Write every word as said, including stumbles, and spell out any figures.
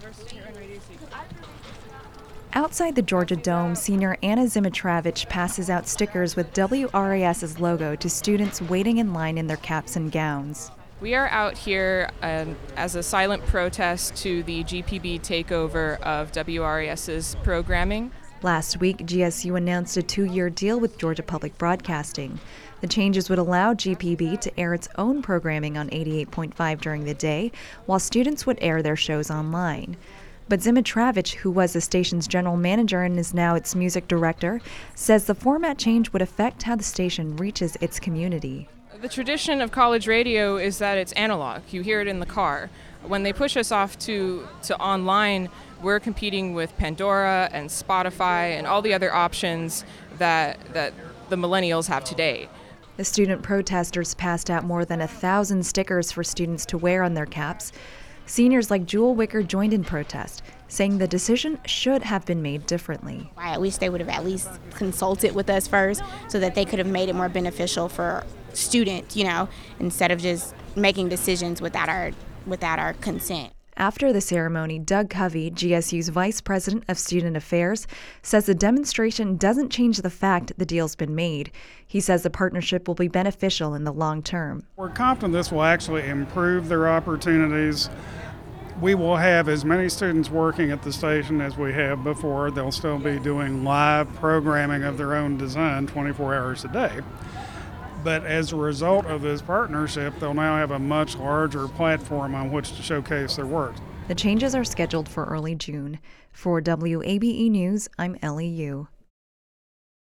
Outside the Georgia Dome, senior Anna Zimitravich passes out stickers with W R A S's logo to students waiting in line in their caps and gowns. We are out here um, as a silent protest to the G P B takeover of W R A S's programming. Last week, G S U announced a two-year deal with Georgia Public Broadcasting. The changes would allow G P B to air its own programming on eighty-eight point five during the day, while students would air their shows online. But Zimitravich, who was the station's general manager and is now its music director, says the format change would affect how the station reaches its community. The tradition of college radio is that it's analog. You hear it in the car. When they push us off to, to online, we're competing with Pandora and Spotify and all the other options that, that the millennials have today. The student protesters passed out more than a thousand stickers for students to wear on their caps. Seniors like Jewel Wicker joined in protest, saying the decision should have been made differently. I wish they would have at least consulted with us first so that they could have made it more beneficial for students, you know, instead of just making decisions without our without our consent. After the ceremony, Doug Covey, G S U's Vice President of Student Affairs, says the demonstration doesn't change the fact the deal's been made. He says the partnership will be beneficial in the long term. We're confident this will actually improve their opportunities. We will have as many students working at the station as we have before. They'll still be doing live programming of their own design twenty-four hours a day. But as a result of this partnership, they'll now have a much larger platform on which to showcase their work. The changes are scheduled for early June. For W A B E News, I'm Ellie Yu.